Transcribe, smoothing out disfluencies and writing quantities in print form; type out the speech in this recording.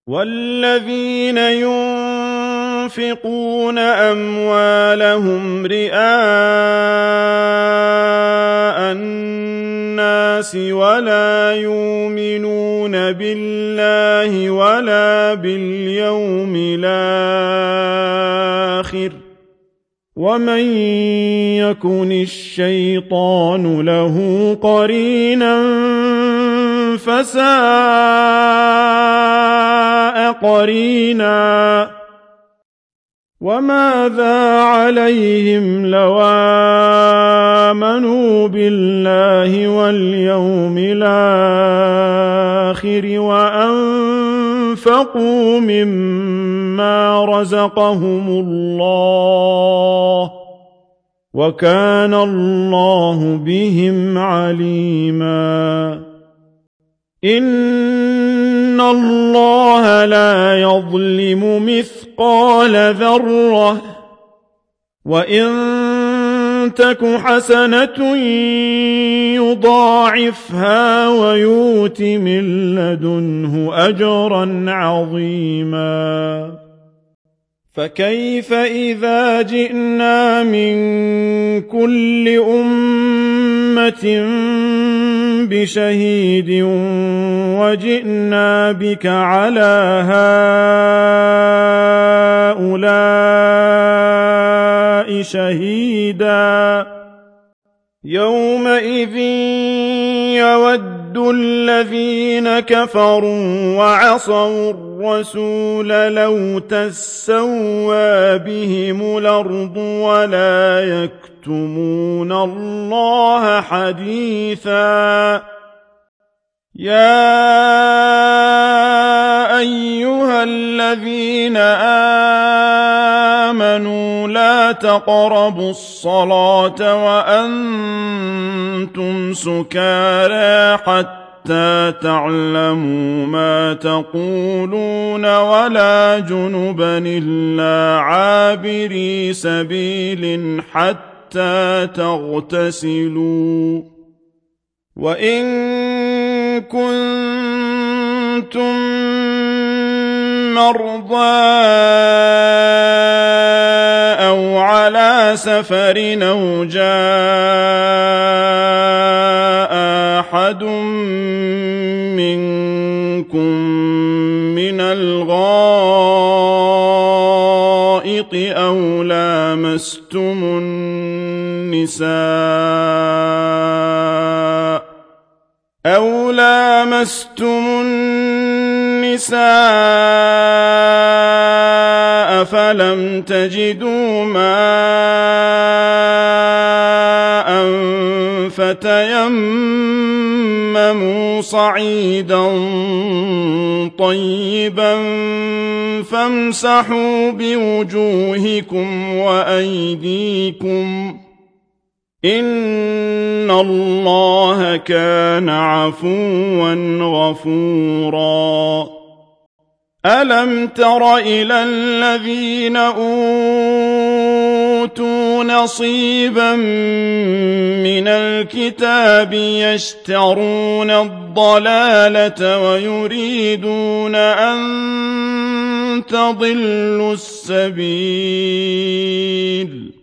والذين ينفقون أموالهم رئاء الناس ولا يؤمنون بالله ولا باليوم الآخر ومن يكن الشيطان له قرينا فساء قرينا وماذا عليهم لو آمنوا بالله واليوم الآخر وأنفقوا مما رزقهم الله وكان الله بهم عليما إن الله لا يظلم مثقال ذرة وإن تك حسنة يضاعفها ويؤت من لدنه أجرا عظيما فكيف إذا جئنا من كل أمة بشهيد وجئنا بك على هؤلاء شهيدا يومئذ يود الذين كفروا وعصوا الرسول لو تسوى بهم الأرض ولا يكتمون الله حديثا يا أيها الذين آمنوا لا تقربوا الصلاة وأنتم سكارى حتى تعلموا ما تقولون ولا جنبا إلا عابري سبيل حتى تغتسلوا وإن كنتم مرضى أو على سفر أو جاء أحد منكم من الغائط أو لامستم النساء فلم تجدوا ماء فتيمموا صعيدا طيبا فامسحوا بوجوهكم وأيديكم إن الله كان عفوا غفورا ألم تر إلى الذين أوتوا نصيبا من الكتاب يشترون الضلالة ويريدون أن تضلوا السبيل